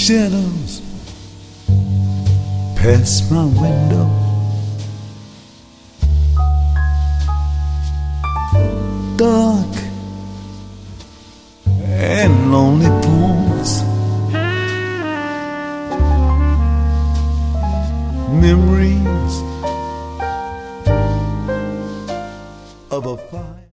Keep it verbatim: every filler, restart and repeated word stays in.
shadows past my window. Dark and lonely poems, memories of a fire.